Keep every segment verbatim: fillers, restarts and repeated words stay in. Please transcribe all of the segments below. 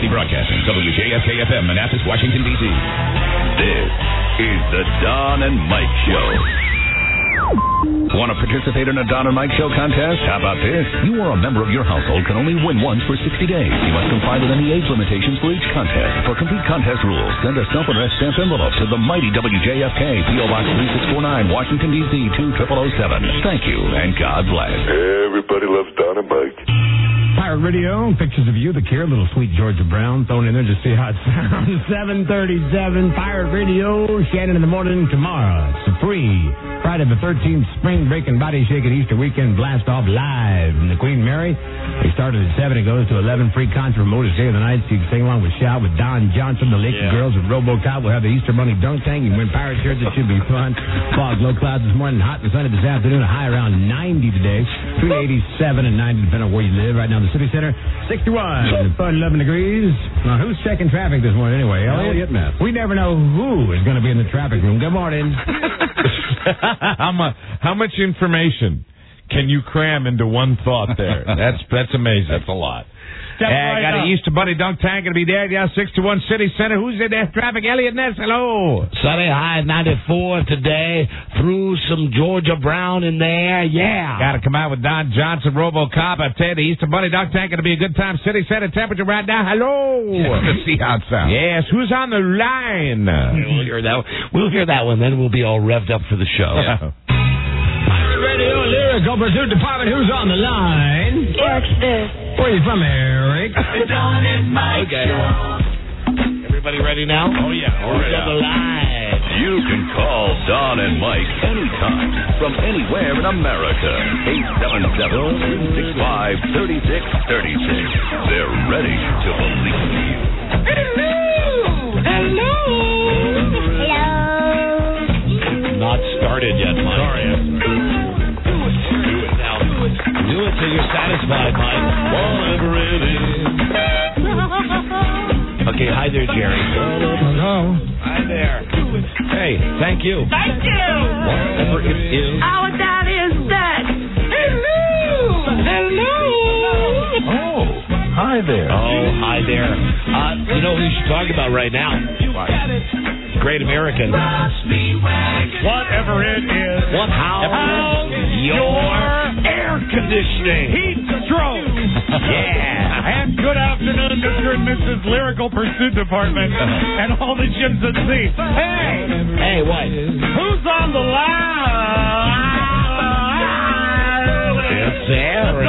Broadcasting, W J F K F M, Manassas, Washington, D C This is the Don and Mike Show. Want to participate in a Don and Mike Show contest? How about this? You or a member of your household can only win once for sixty days. You must comply with any age limitations for each contest. For complete contest rules, send a self-addressed stamped envelope to the mighty W J F K, P O Box three six four nine, Washington, D C two zero zero zero seven. Thank you, and God bless. Everybody loves Don and Mike. Pirate Radio, pictures of you, the Cure, little sweet Georgia Brown thrown in there to see how it sounds. seven thirty-seven, Pirate Radio, Shannon in the morning tomorrow. It's free. Friday the thirteenth, spring breaking body shaking Easter weekend blast off live from the Queen Mary. We started at seven. It goes to eleven. Free concert from Otis Day of the night. So you can sing along with Shout with Don Johnson, the Lake yeah. Girls, with RoboCop. We'll have the Easter Bunny dunk tank. You can win pirate shirts. It should be fun. Fog, low clouds this morning, hot and sunny this afternoon. A high around ninety today. Between eighty-seven and ninety, depending on where you live. Right now in the city center, sixty-one. Fun, eleven degrees. Now, who's checking traffic this morning anyway? Elliot? Elliot, We never know who is going to be in the traffic room. Good morning. how, much, how much information can you cram into one thought there? That's that's amazing. That's a lot. Step hey, right I got up. an Easter Bunny dunk tank. Gonna be there. Yeah, six to one City Center. Who's in that traffic? Elliot Ness. Hello. Sunny high ninety-four today. Threw some Georgia Brown in there. Yeah. Got to come out with Don Johnson, RoboCop. I tell you, the Easter Bunny dunk tank gonna be a good time. City Center temperature right now. Hello. Let's see how it sounds. Yes. Who's on the line? We'll hear that. We'll hear that one. Then we'll be all revved up for the show. Yeah. Radio Lyrical Pursuit Department. Who's on the line? Eric Smith. Where are you from, Eric? Don and Mike. Okay. Everybody ready now? Oh yeah. Who's on the line? You can call Don and Mike anytime from anywhere in America. eight seven seven, three six five, three six three six. They're ready to believe you. Hello. Hello. Hello. Not started yet, Mike. Sorry. Do it now. Do it till you're satisfied, Mike. Whatever it is. Okay, hi there, Jerry. Hello. Hi there. Hey, thank you. Thank you. Whatever it is. Our that is that. Hello. Hello. Oh, hi there. Oh, hi there. Uh, you know who you should talk about right now? Great American. Whatever it is. What? How? Your air conditioning. Heat stroke. Yeah. And good afternoon, Mister and Missus Lyrical Pursuit Department and all the ships at sea. Hey! Hey, what? Who's on the line? It's Eric.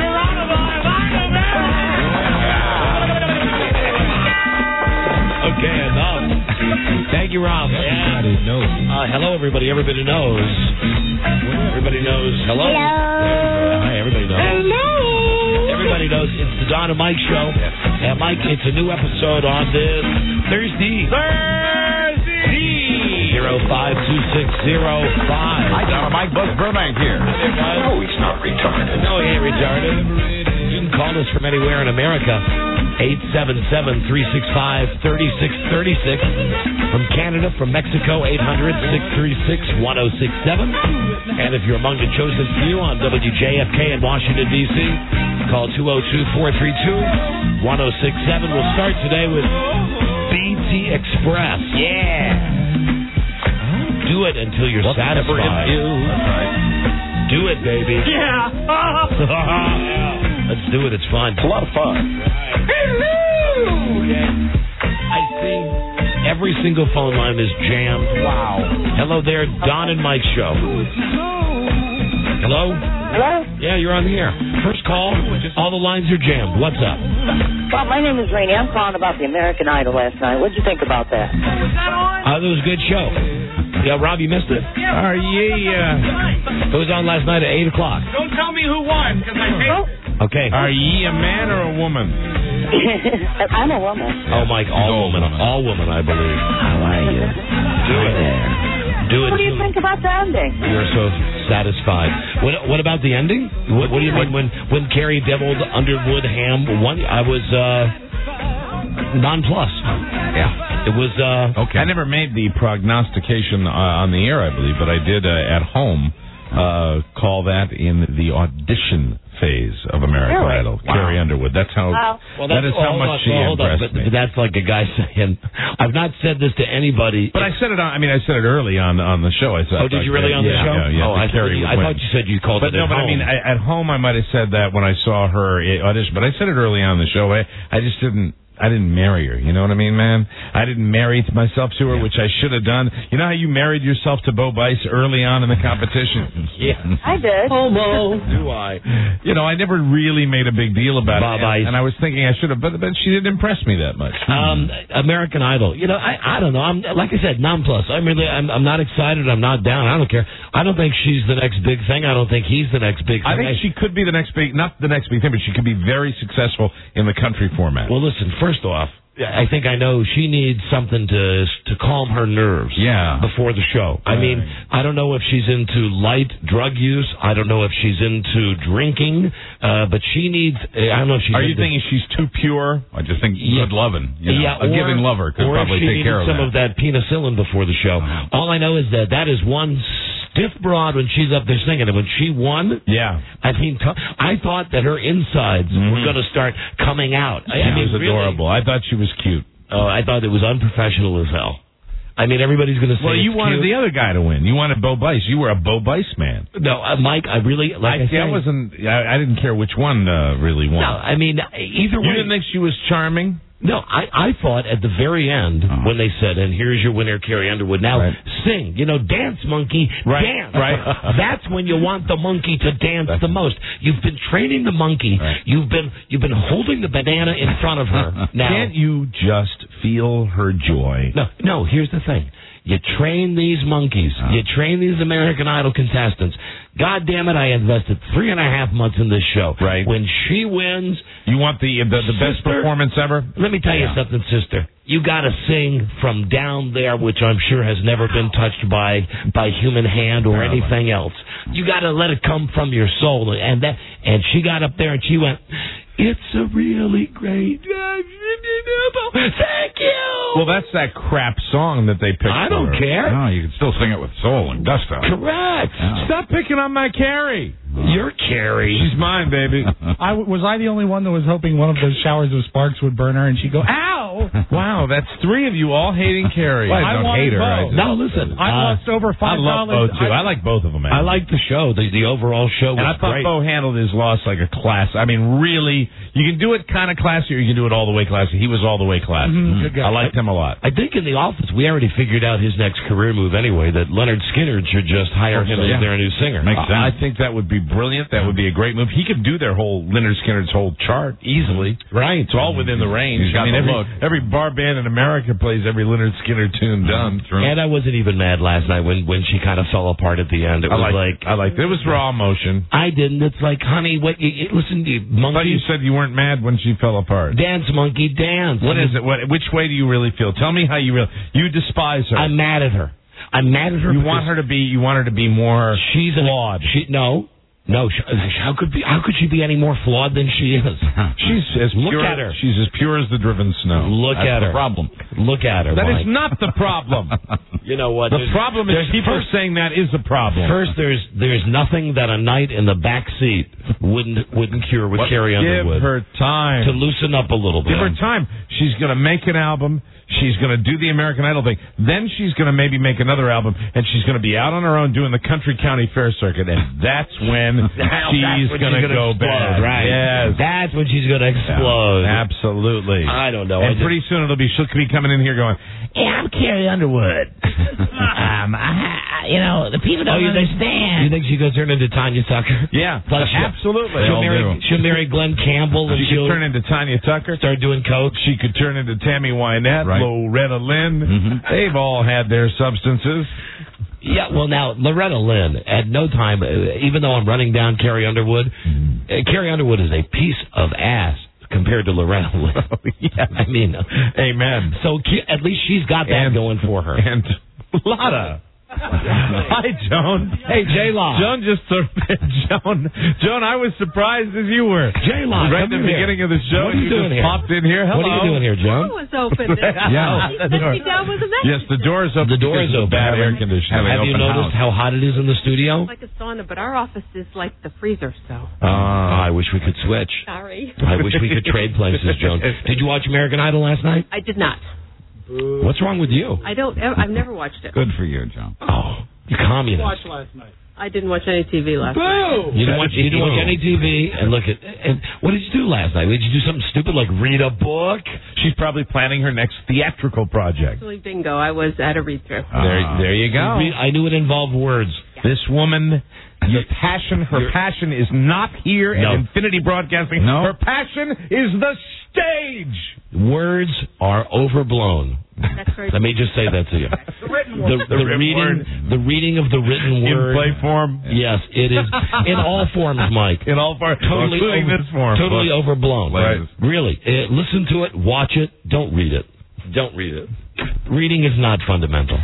Okay, enough. Thank you, Rob. Yeah. Everybody knows. Uh, hello, everybody. Everybody knows. Everybody knows. Hello. Hello. Hi, everybody knows. Hello. Everybody knows it's the Don and Mike Show. And Mike, it's a new episode on this Thursday. Thursday. zero five two six zero five. Hi, Don and Mike. Buzz Burbank here. No, he's not retarded. No, he ain't retarded. You can call us from anywhere in America. eight seven seven, three six five, three six three six. From Canada, from Mexico, eight hundred, six three six, one oh six seven. And if you're among the chosen few on W J F K in Washington, D C, call two oh two, four three two, one oh six seven. We'll start today with B T Express. Yeah. Do it until you're Whatever satisfied. it is. That's right. Do it, baby. Yeah. Let's do it. It's fun. It's a lot of fun. Okay. I think every single phone line is jammed. Wow. Hello there, Don and Mike Show. Hello? Hello. Yeah, you're on the air. First call, all the lines are jammed. What's up? Well, my name is Rainey. I'm calling about the American Idol last night. What'd you think about that? Uh, it was a good show. Yeah, Rob, you missed it? Are ye, uh, It was on last night at eight o'clock. don't tell me who won, because I hate... Okay. Are ye a man or a woman? I'm a woman. Oh, Mike, all woman. All woman, I believe. How are you? Do it. Do it. What do you think about the ending? You're so satisfied. What What about the ending? What, what do you mean when when Carrie Deviled Underwood Ham won? I was uh, nonplussed. Yeah. It was uh, Okay. I never made the prognostication uh, on the air, I believe, but I did uh, at home uh, call that in the audition phase of American Really? Idol. Wow. Carrie Underwood. That's how. Wow. Well, that is how hold much on, she well, hold on, impressed but, me. but that's like a guy saying, "I've not said this to anybody." But I said it on. I mean, I said it early on on the show. I said, Oh, did you really on the yeah, show? Yeah, yeah. Oh, I, Carrie thought, I thought you said you called But it no, at but I home. mean, I, at home I might have said that when I saw her audition. But I said it early on in the show. I, I just didn't. I didn't marry her. You know what I mean, man? I didn't marry myself to her, yeah. which I should have done. You know how you married yourself to Bo Bice early on in the competition? Yeah. I did. Homo. Do I? You know, I never really made a big deal about Bob it. Ice. And, and I was thinking I should have, but, but she didn't impress me that much. Um, American Idol. You know, I I don't know. I'm like I said, nonplussed. I'm really I'm I'm not excited. I'm not down. I don't care. I don't think she's the next big thing. I don't think he's the next big thing. I think I, she could be the next big, not the next big thing, but she could be very successful in the country format. Well, listen. First off, I think I know she needs something to to calm her nerves. Yeah. Before the show. I Right. mean, I don't know if she's into light drug use. I don't know if she's into drinking. Uh, but she needs. I don't know if she's. Are you into, thinking she's too pure? I just think Yeah. good loving. You know, yeah, a or, giving lover could or probably if she take needed care of some that. of that penicillin before the show. Uh-huh. All I know is that that is one stiff broad when she's up there singing. And when she won, Yeah. I mean, t- I thought that her insides were going to start coming out. I, I She mean, was really, adorable. I thought she was cute. Oh, I thought it was unprofessional as hell. I mean, everybody's going to say. Well, you it's wanted cute. the other guy to win. You wanted Bo Bice. You were a Bo Bice man. No, uh, Mike, I really like. I, I, say, I wasn't. I, I didn't care which one uh, really won. No, I mean either You way. didn't think she was charming? No, I, I thought at the very end Uh-huh. when they said, "And here's your winner, Carrie Underwood." Now Right. sing, you know, dance, monkey, Right, dance. right. That's when you want the monkey to dance the most. You've been training the monkey. Right. You've been you've been holding the banana in front of her. Now, Can't you just feel her joy? no, no. Here's the thing. You train these monkeys. Oh. You train these American Idol contestants. God damn it, I invested three and a half months in this show. Right. When she wins, You want the the, the best Sister. performance ever? let me tell you Yeah. something, sister. You got to sing from down there, which I'm sure has never been touched by by human hand or Apparently. anything else. You got to let it come from your soul. And that, and she got up there and she went, "It's a really great." Thank you. Well, that's that crap song that they picked. I for don't her. care. No, you can still sing it with soul and gusto. Correct. Yeah. Stop picking on my Carrie. You're Carrie. She's mine, baby. I w- was I the only one that was hoping one of those showers of sparks would burn her and she'd go, ow! Wow, that's three of you all hating Carrie. Well, I I don't wanted hate her. I both. just- Now listen, I uh, lost over I five love dollars. Bo too. I, like both of them, man. I like the show. The the overall show was And I thought great. Bo handled his loss like a class. I mean, really, you can do it kind of classy or you can do it all the way classy. He was all the way classy. Mhm, good guy. I liked him a lot. I think in the office we already figured out his next career move anyway. That Leonard Skinner should just hire him yeah. as their new singer. Makes sense. I think that would be brilliant. That would be a great move. He could do their whole Leonard Skinner's whole chart easily. Right. It's all within the range. He's got I mean, the every, look. every bar band in America plays every Leonard Skinner tune done. And I wasn't even mad last night when, when she kind of fell apart at the end. It I was like, like I like. It was raw emotion. I didn't. It's like, honey, what? You, you, listen, you I thought you monkey, said you weren't mad when she fell apart. dance, monkey, dance. What is it? What? Which way do you really feel? Tell me how you really. You despise her. I'm mad at her. I'm mad at her. you because want her to be. You want her to be more. She's flawed. An, she, no, no. She, how could be? How could she be any more flawed than she is? She's as Look pure. at her. She's as pure as the driven snow. Look That's at the her. problem. Look at her. That Mike. is not the problem. You know what? The There's- problem is there's people first- saying that is a problem. First, there's there's nothing that a night in the back seat wouldn't wouldn't cure with What- Carrie give Underwood. her time. To loosen up a little bit. Give her time. She's going to make an album. She's going to do the American Idol thing. Then she's going to maybe make another album, and she's going to be out on her own doing the country county fair circuit, and that's when Now, she's that's when going to she's gonna go explode, bad. Right. Yes. That's when she's going to explode. Absolutely. I don't know. I And just- pretty soon it'll be she'll be coming in here going, "Hey, I'm Carrie Underwood. um, I, you know, the people don't Oh, you think- understand." You think she could turn into Tanya Tucker? Yeah, Like she- absolutely. They She'll all marry, do. she'll marry Glenn Campbell and She she'll could turn into Tanya Tucker. start doing coke. She could turn into Tammy Wynette, Right. Loretta Lynn. Mhm. They've all had their substances. Yeah, well, now, Loretta Lynn, at no time, uh, even though I'm running down Carrie Underwood, uh, Carrie Underwood is a piece of ass compared to Loretta Lynn. Yeah. I mean, Amen. so Ki- at least she's got that And- going for her. And Lotta. Hi, Joan. Hey, J-Law. Joan just Joan. Joan, I was surprised as you were. J-Law, right at come the here. beginning of the show, What are you you doing just here? popped in here. Hello. What are you doing here, Joan? The door was open. Yeah. She set me down with a message. Yes, the door is open. The door is because of open. Bad air conditioning. Have you noticed how hot it is in the studio? Like a sauna, but our office is like the freezer, so. Uh, I wish we could switch. Sorry. I wish we could trade places, Joan. Did you watch American Idol last night? I did not. What's wrong with you? I don't. I've never watched it. Good for you, Joan. Oh, you communist. Watched last night. I didn't watch any T V last night. You didn't watch, you didn't watch any T V, and look at and what did you do last night? Did you do something stupid like read a book? She's probably planning her next theatrical project. Actually, bingo. I was at a read-through. Uh, There, there you go. Read- I knew it involved words. This woman, your passion, her You're- passion is not here No. at Infinity Broadcasting. No. Her passion is the stage. Words are overblown. That's very Let me just say that to you. The written The, word. the, written reading, word. the reading of the written In word. play form. Yes, it is in all forms, Mike. In all forms. Totally, including over- this form. totally Look. overblown. Right. Really, uh, listen to it, watch it, don't read it. Don't read it. Reading is not fundamental.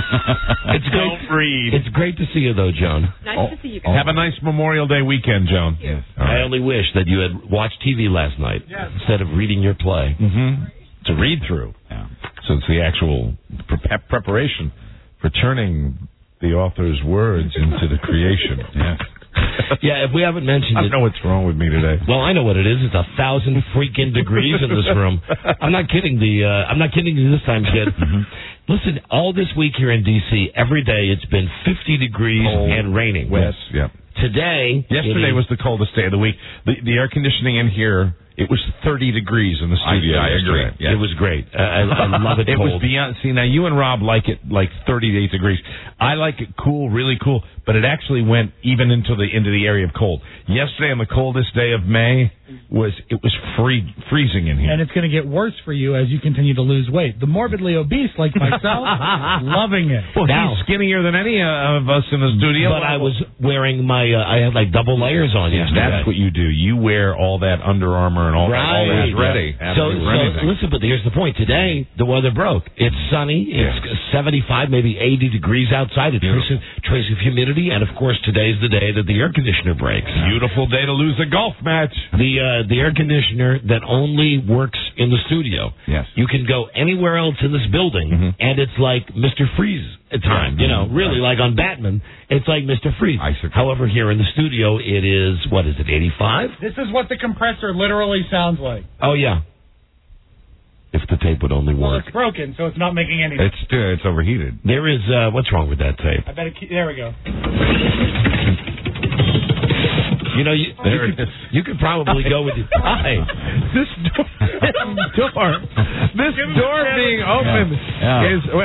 It's great. Don't read. It's great to see you, though, Joan. nice Oh, to see you guys. Have a nice Memorial Day weekend, Joan. Yes. I only wish that you had watched T V last night Yes. instead of reading your play. Mm-hmm. It's a read-through. Yeah. So it's the actual pre- preparation for turning the author's words into the creation. Yes. Yeah, if we haven't mentioned I it. don't know what's wrong with me today. Well, I know what it is. It's a thousand freaking degrees in this room. I'm not kidding. The uh, I'm not kidding you this time, kid. Listen, all this week here in D C, every day it's been fifty degrees Cold. and raining. Yes. Yeah. Today, Yesterday it was the coldest day of the week. The, the air conditioning in here, it was thirty degrees in the I, studio. I agree. yesterday. Yes. It was great. Uh, I, I love it It cold. was beyond. See, now you and Rob like it like thirty-eight degrees. I like it cool, really cool, but it actually went even into the into the area of cold. Yesterday, on the coldest day of May, was it was free, freezing in here. And it's going to get worse for you as you continue to lose weight. The morbidly obese, like myself, loving it. Well, Now- he's skinnier than any uh, of us in the studio. But I was wearing my. Uh, I had like double layers on yesterday. That's what you do. You wear all that Under Armour and all that. All Right. that's ready. So, Absolutely so ready. listen, but here's the point. Today, the weather broke. It's sunny. It's seventy-five, maybe eighty degrees outside. A trace of, trace of humidity, and of course, today's the day that the air conditioner breaks. Beautiful day to lose a golf match. The uh, the air conditioner that only works in the studio. Yes. You can go anywhere else in this building, Mm-hmm. and it's like Mister Freeze at time. You know, really like on Batman, it's like Mister Freeze. Icicle. However, here in the studio, it is what is it, eighty-five? This is what the compressor literally sounds like. Oh yeah. If the tape would only Well, work. it's broken, so it's not making any. It's uh, it's overheated. There is uh, what's wrong with that tape? I bet it. There we go. You know, you, There you, it could, is. you could probably go with it. Hi. This door, this door, this door being open Yeah. is